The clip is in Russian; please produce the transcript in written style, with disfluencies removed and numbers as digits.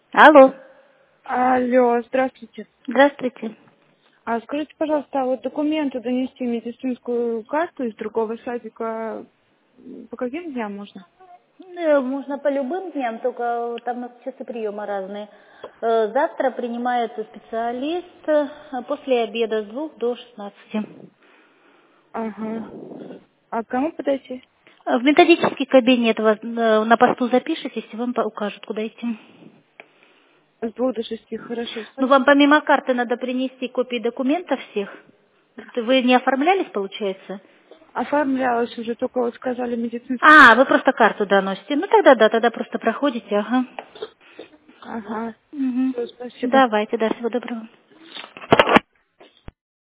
Алло. Алло, здравствуйте. Здравствуйте. Скажите, пожалуйста, а вот документы донести медицинскую карту из другого садика по каким дням можно? Можно по любым дням, только там у нас часы приема разные. Завтра принимается специалист после обеда с 2 до 16. Ага. А к кому подойти? В методический кабинет вас на посту запишитесь, и вам укажут, куда идти. С 2 до 6, хорошо, Ну, вам спасибо. помимо карты надо принести копии документов всех. Вы не оформлялись, получается? Оформлялась уже, только вот сказали медицинскую. А, вы просто карту доносите. Ну, тогда да, тогда просто проходите, ага. Ага. Угу. Все, спасибо. Давайте, да, всего доброго.